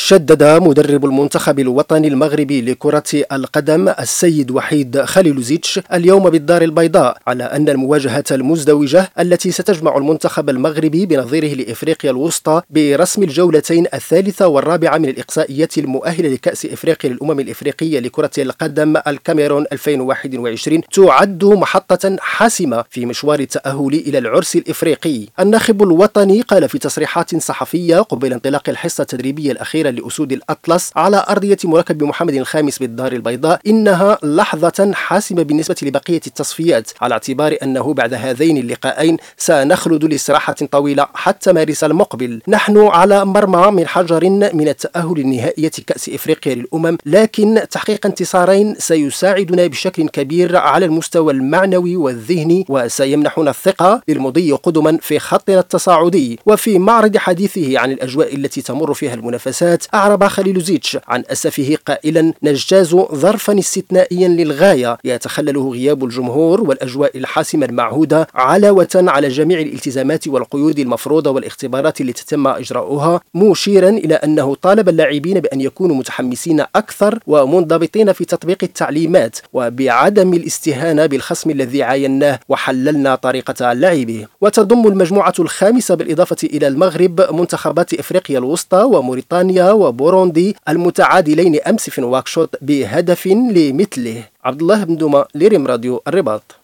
شدد مدرب المنتخب الوطني المغربي لكرة القدم السيد وحيد خليلوزيتش اليوم بالدار البيضاء على أن المواجهة المزدوجة التي ستجمع المنتخب المغربي بنظيره لإفريقيا الوسطى برسم الجولتين الثالثة والرابعة من الإقصائيات المؤهلة لكأس إفريقيا للأمم الإفريقية لكرة القدم الكاميرون 2021 تعد محطة حاسمة في مشوار التأهل إلى العرس الإفريقي. الناخب الوطني قال في تصريحات صحفية قبيل انطلاق الحصة التدريبية الأخيرة لأسود الأطلس على أرضية مركب محمد الخامس بالدار البيضاء إنها لحظة حاسمة بالنسبة لبقية التصفيات، على اعتبار أنه بعد هذين اللقاءين سنخلد لاستراحة طويلة حتى مارس المقبل. نحن على مرمى من حجر من التأهل لنهائية كأس إفريقيا للأمم، لكن تحقيق انتصارين سيساعدنا بشكل كبير على المستوى المعنوي والذهني وسيمنحنا الثقة للمضي قدما في خطنا التصاعدي. وفي معرض حديثه عن الأجواء التي تمر فيها المنافسات أعرب خليلوزيتش عن أسفه قائلا: نجتاز ظرفا استثنائيا للغاية يتخلله غياب الجمهور والأجواء الحاسمة المعهودة، علاوة على جميع الالتزامات والقيود المفروضة والاختبارات التي تم إجراؤها، مشيرا إلى أنه طالب اللاعبين بأن يكونوا متحمسين أكثر ومنضبطين في تطبيق التعليمات وبعدم الاستهانة بالخصم الذي عايناه وحللنا طريقة لعبه. وتضم المجموعة الخامسة بالإضافة إلى المغرب منتخبات إفريقيا الوسطى وموريتانيا وبوروندي المتعادلين أمس في نواكشوط بهدف لمثله. عبد الله بن دوما لريم راديو الرباط.